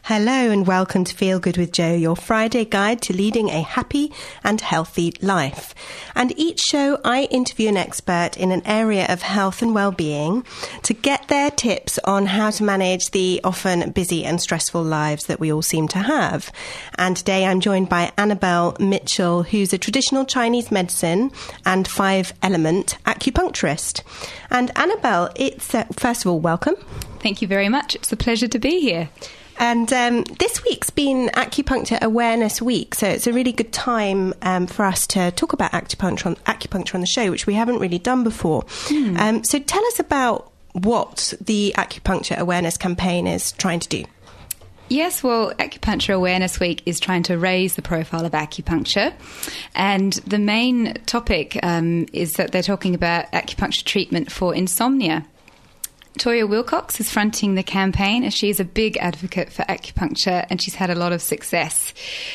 Hello and welcome to Feel Good with Jo, your Friday guide to leading a happy and healthy life. And each show I interview an expert in an area of health and well-being to get their tips on how to manage the often busy and stressful lives that we all seem to have. And today I'm joined by Annabelle Mitchell, who's a traditional Chinese medicine and 5-element acupuncturist. And Annabelle, it's first of all, welcome. Thank you very much. It's a pleasure to be here. And this week's been Acupuncture Awareness Week, so it's a really good time for us to talk about acupuncture on the show, which we haven't really done before. So tell us about what the Acupuncture Awareness campaign is trying to do. Yes, well, Acupuncture Awareness Week is trying to raise the profile of acupuncture. And the main topic is that they're talking about acupuncture treatment for insomnia. Toya Wilcox is fronting the campaign as she is a big advocate for acupuncture and she's had a lot of success.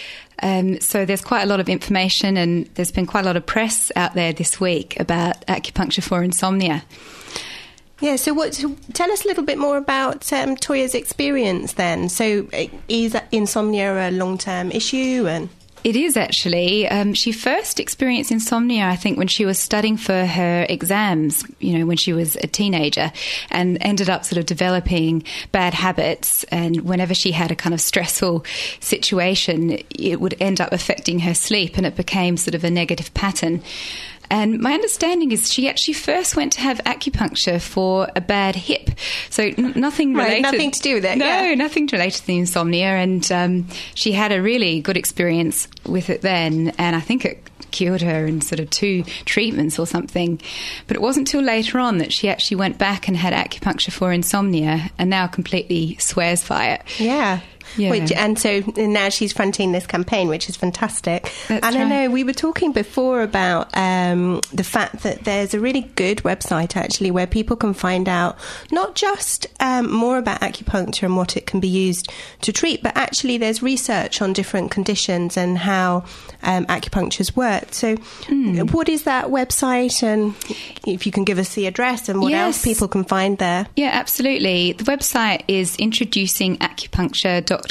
So there's quite a lot of information and there's been quite a lot of press out there this week about acupuncture for insomnia. Yeah, so tell us a little bit more about Toya's experience then. So is insomnia a long-term issue? It is actually. She first experienced insomnia, I think, when she was studying for her exams, when she was a teenager, and ended up sort of developing bad habits. And whenever she had a kind of stressful situation, it would end up affecting her sleep, and it became sort of a negative pattern. And my understanding is she actually first went to have acupuncture for a bad hip. So nothing related. Right, nothing to do with it. No, nothing related to the insomnia. And she had a really good experience with it then. And I think it cured her in sort of 2 treatments or something. But it wasn't till later on that she actually went back and had acupuncture for insomnia and now completely swears by it. Yeah. Yeah. And so now she's fronting this campaign, which is fantastic. That's and I right. know we were talking before about the fact that there's a really good website actually where people can find out not just more about acupuncture and what it can be used to treat, but actually there's research on different conditions and how acupuncture's worked. So what is that website, and if you can give us the address and what else people can find there? Yeah, absolutely. The website is introducingacupuncture.co.uk.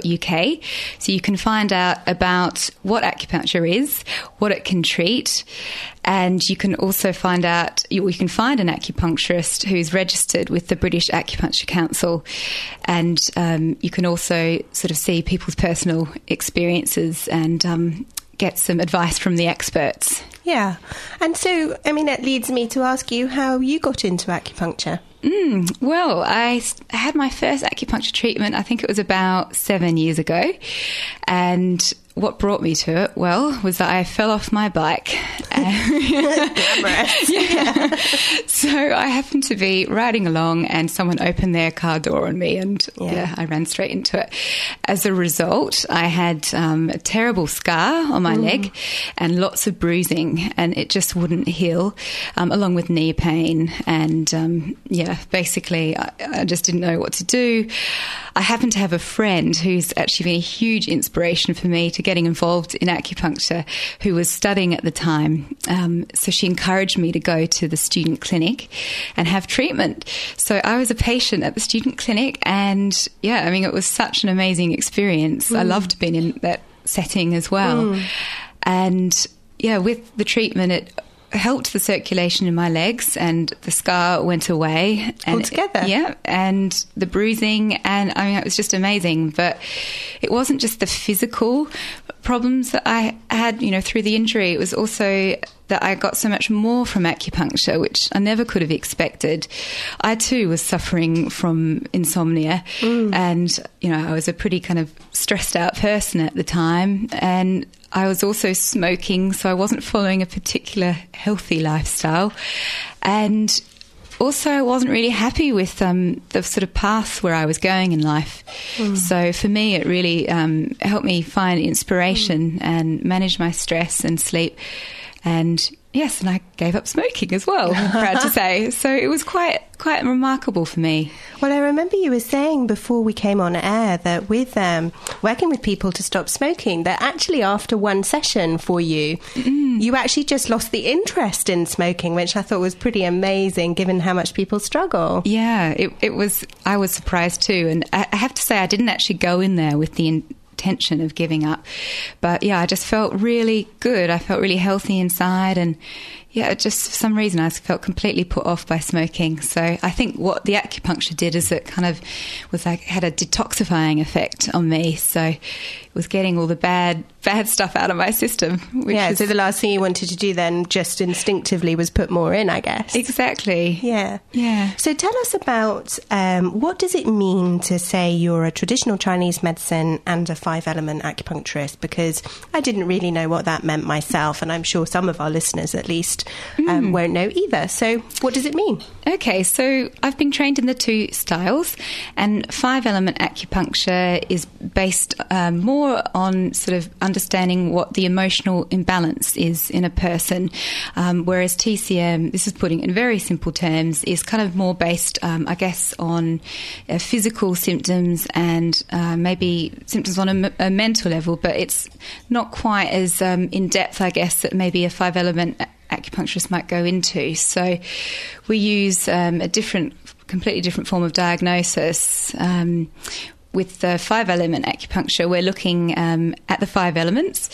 So you can find out about what acupuncture is, what it can treat, and you can also find out, you can find an acupuncturist who's registered with the British Acupuncture Council, and you can also sort of see people's personal experiences and get some advice from the experts. Yeah. And so, that leads me to ask you how you got into acupuncture. Well, I had my first acupuncture treatment, I think it was about 7 years ago. And what brought me to it, was that I fell off my bike. Yeah. So I happened to be riding along and someone opened their car door on me and I ran straight into it. As a result, I had a terrible scar on my leg and lots of bruising, and it just wouldn't heal, along with knee pain. And basically I just didn't know what to do. I happened to have a friend who's actually been a huge inspiration for me to getting involved in acupuncture, who was studying at the time. So she encouraged me to go to the student clinic and have treatment. So I was a patient at the student clinic, and it was such an amazing experience. I loved being in that setting as well. And with the treatment, it helped the circulation in my legs and the scar went away. And altogether? And the bruising, and it was just amazing. But it wasn't just the physical problems that I had, through the injury. It was also that I got so much more from acupuncture, which I never could have expected. I too was suffering from insomnia, and, I was a pretty kind of stressed out person at the time, and I was also smoking, so I wasn't following a particular healthy lifestyle. And also, I wasn't really happy with the sort of path where I was going in life. So for me, it really helped me find inspiration and manage my stress and sleep. And Yes, and I gave up smoking as well, I'm proud to say. So it was quite remarkable for me. Well, I remember you were saying before we came on air that with working with people to stop smoking, that actually after one session for you, you actually just lost the interest in smoking, which I thought was pretty amazing given how much people struggle. Yeah, it was. I was surprised too. And I have to say, I didn't actually go in there with the intention of giving up. But yeah, I just felt really good. I felt really healthy inside, and yeah, just for some reason I felt completely put off by smoking. So I think what the acupuncture did is it kind of was like had a detoxifying effect on me. So it was getting all the bad stuff out of my system. So the last thing you wanted to do then just instinctively was put more in, I guess. Exactly. Yeah. Yeah. So tell us about what does it mean to say you're a traditional Chinese medicine and a 5-element acupuncturist? Because I didn't really know what that meant myself, and I'm sure some of our listeners at least won't know either. So what does it mean? Okay, so I've been trained in the 2 styles, and 5-element acupuncture is based more on sort of understanding what the emotional imbalance is in a person, whereas TCM, this is putting it in very simple terms, is kind of more based, I guess, on physical symptoms and maybe symptoms on a mental level, but it's not quite as in depth, I guess, that maybe a 5-element acupuncturist might go into. So we use a completely different form of diagnosis. With the 5-element acupuncture, we're looking at the 5 elements,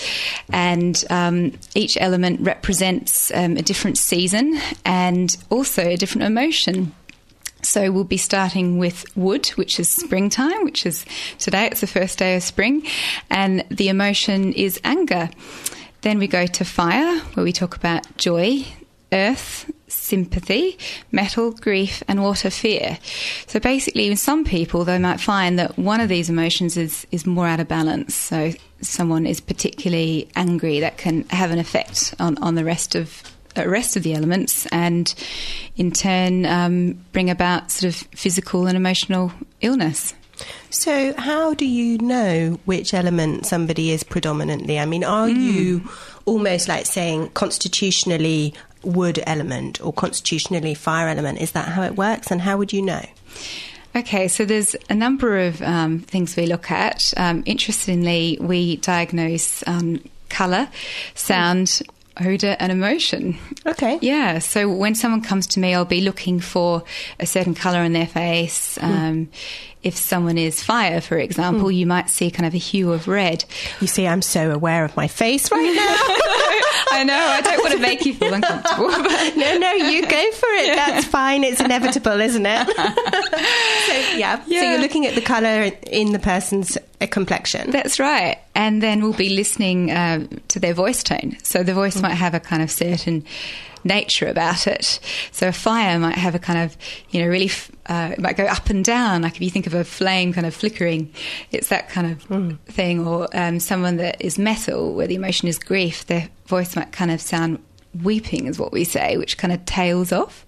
and each element represents a different season and also a different emotion. So we'll be starting with wood, which is springtime, which is today, it's the first day of spring, and the emotion is anger. Then we go to fire, where we talk about joy, earth, sympathy, metal, grief, and water, fear. So basically, in some people, they might find that one of these emotions is more out of balance. So someone is particularly angry, that can have an effect on the rest of the elements, and in turn bring about sort of physical and emotional illness. So how do you know which element somebody is predominantly? I mean, are you almost like saying constitutionally wood element or constitutionally fire element? Is that how it works, and how would you know? Okay, so there's a number of things we look at. Interestingly, we diagnose colour, sound, odour and emotion. Okay. Yeah, so when someone comes to me, I'll be looking for a certain colour in their face. If someone is fire, for example, you might see kind of a hue of red. You see, I'm so aware of my face right now. I know, I don't want to make you feel uncomfortable. But No, you go for it. Yeah. That's fine. It's inevitable, isn't it? So you're looking at the colour in the person's complexion. That's right. And then we'll be listening to their voice tone. So the voice might have a kind of certain nature about it. So a fire might have a kind of, really, it might go up and down. Like if you think of a flame kind of flickering, it's that kind of thing. Or someone that is metal, where the emotion is grief, their voice might kind of sound weeping, is what we say, which kind of tails off.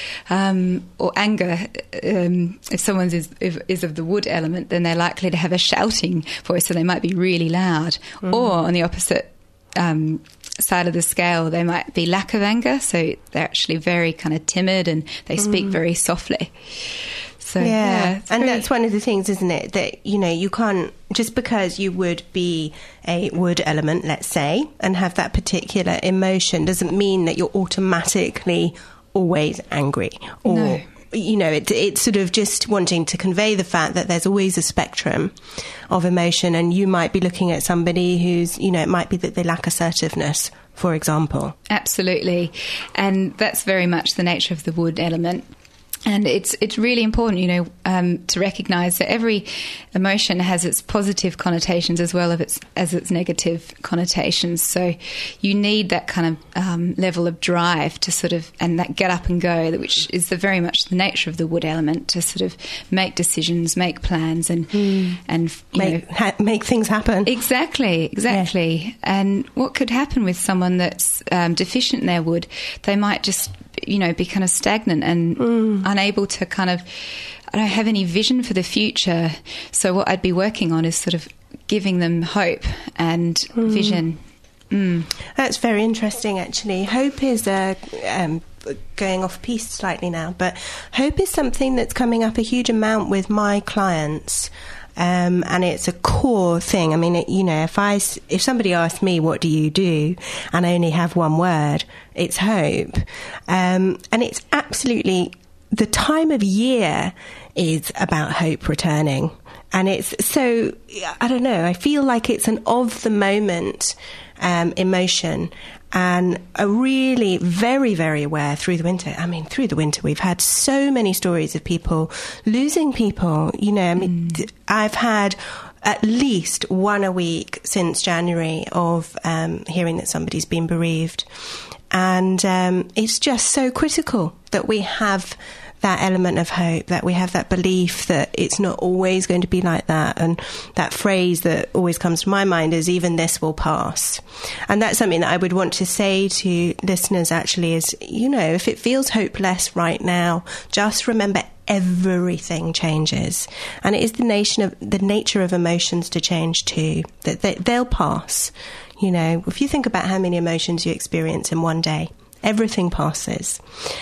Or anger, if someone is of the wood element, then they're likely to have a shouting voice, so they might be really loud. Or on the opposite side of the scale, they might be lack of anger, so they're actually very kind of timid and they speak very softly. So that's one of the things, isn't it, that you can't, just because you would be a wood element, let's say, and have that particular emotion, doesn't mean that you're automatically always angry or no. It's sort of just wanting to convey the fact that there's always a spectrum of emotion, and you might be looking at somebody who's, it might be that they lack assertiveness, for example. Absolutely. And that's very much the nature of the wood element. And it's really important, to recognise that every emotion has its positive connotations as well as its negative connotations. So you need that kind of level of drive to sort of, and that get up and go, which is very much the nature of the wood element, to sort of make decisions, make plans, and make things happen. Exactly. Yeah. And what could happen with someone that's deficient in their wood? They might just be kind of stagnant and unable to kind of, I don't have any vision for the future. So what I'd be working on is sort of giving them hope and vision. That's very interesting, actually. Hope is going off piece slightly now, but hope is something that's coming up a huge amount with my clients. And it's a core thing. I mean, if somebody asks me, what do you do? And I only have one word, it's hope. And it's absolutely, the time of year is about hope returning. And it's so, I don't know, I feel like it's an of the moment emotion, and are really very, very aware through the winter. I mean, through the winter, we've had so many stories of people losing people. I've had at least one a week since January of hearing that somebody's been bereaved. And it's just so critical that we have that element of hope, that we have that belief that it's not always going to be like that. And that phrase that always comes to my mind is, even this will pass. And that's something that I would want to say to listeners, actually, is, if it feels hopeless right now, just remember everything changes. And it is the nature of emotions to change too, that they'll pass. If you think about how many emotions you experience in one day, everything passes.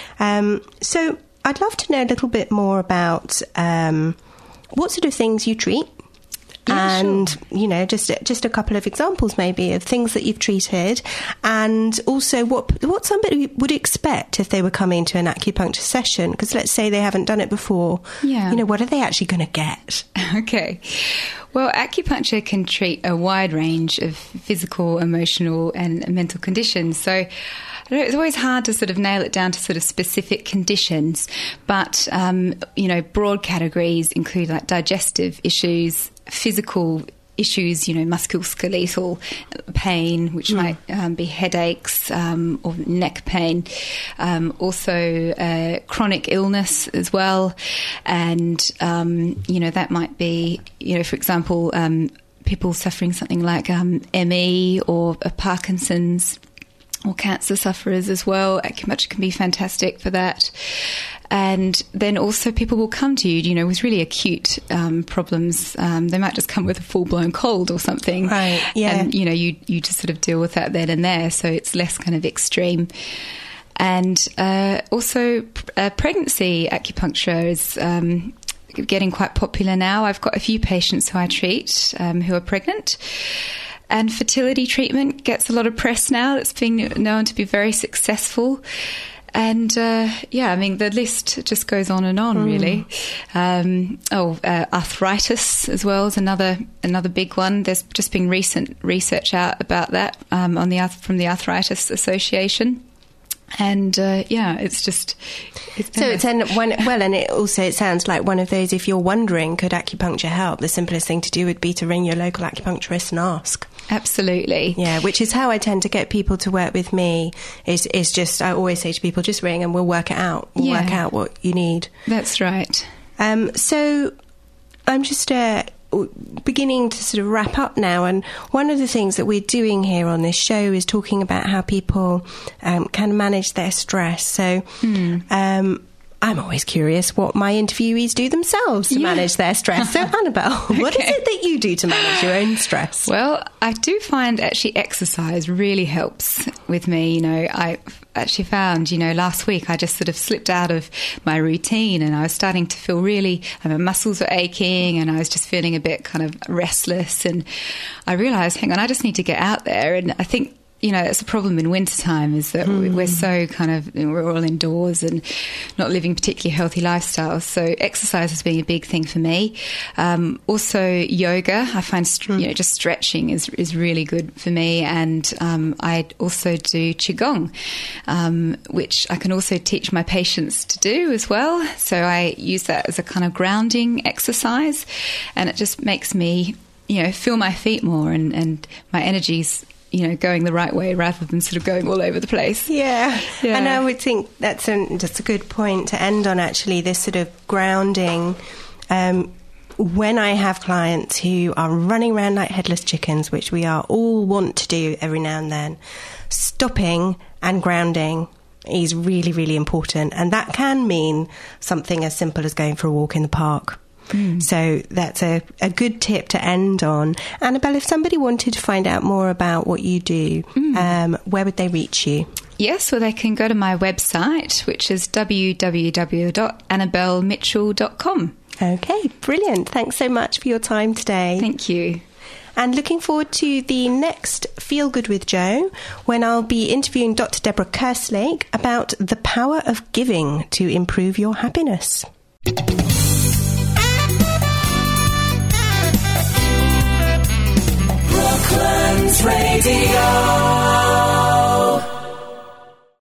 So I'd love to know a little bit more about what sort of things you treat. Yeah, and, sure. Just a couple of examples maybe of things that you've treated, and also what somebody would expect if they were coming to an acupuncture session. Because let's say they haven't done it before. Yeah. What are they actually going to get? Okay. Well, acupuncture can treat a wide range of physical, emotional and mental conditions. So it's always hard to sort of nail it down to sort of specific conditions, but, broad categories include like digestive issues, physical issues, musculoskeletal pain, which might be headaches or neck pain, also chronic illness as well. And, that might be, for example, people suffering something like ME or Parkinson's, or cancer sufferers as well. Acupuncture can be fantastic for that. And then also people will come to you, with really acute problems. They might just come with a full-blown cold or something. Right, yeah. And, you just sort of deal with that then and there, so it's less kind of extreme. And also pregnancy acupuncture is getting quite popular now. I've got a few patients who I treat who are pregnant. And fertility treatment gets a lot of press now. It's being known to be very successful. And, the list just goes on and on, really. Arthritis as well is another big one. There's just been recent research out about that from the Arthritis Association. And it's just. It sounds like one of those. If you're wondering, could acupuncture help? The simplest thing to do would be to ring your local acupuncturist and ask. Absolutely. Yeah, which is how I tend to get people to work with me. Is just, I always say to people, just ring and we'll work it out. We'll work out what you need. That's right. So I'm just beginning to sort of wrap up now, and one of the things that we're doing here on this show is talking about how people can manage their stress. So I'm always curious what my interviewees do themselves to manage their stress. So Annabelle, what is it that you do to manage your own stress? Well, I do find actually exercise really helps with me. I actually found, last week I just sort of slipped out of my routine and I was starting to feel my muscles were aching and I was just feeling a bit kind of restless, and I realised, hang on, I just need to get out there. And I think, it's a problem in wintertime, is that we're so kind of, we're all indoors and not living particularly healthy lifestyles. So exercise has been a big thing for me. Also yoga, I find, just stretching is really good for me. And I also do Qigong, which I can also teach my patients to do as well. So I use that as a kind of grounding exercise, and it just makes me, feel my feet more and my energy's going the right way rather than sort of going all over the place. Yeah. And I would think that's just a good point to end on, actually, this sort of grounding. When I have clients who are running around like headless chickens, which we all want to do every now and then, stopping and grounding is really, really important. And that can mean something as simple as going for a walk in the park. So that's a good tip to end on. Annabelle, if somebody wanted to find out more about what you do, where would they reach you? Yes, well, they can go to my website, which is www.annabellemitchell.com. Okay, brilliant. Thanks so much for your time today. Thank you. And looking forward to the next Feel Good with Jo, when I'll be interviewing Dr. Deborah Kerslake about the power of giving to improve your happiness. Brooklands Radio.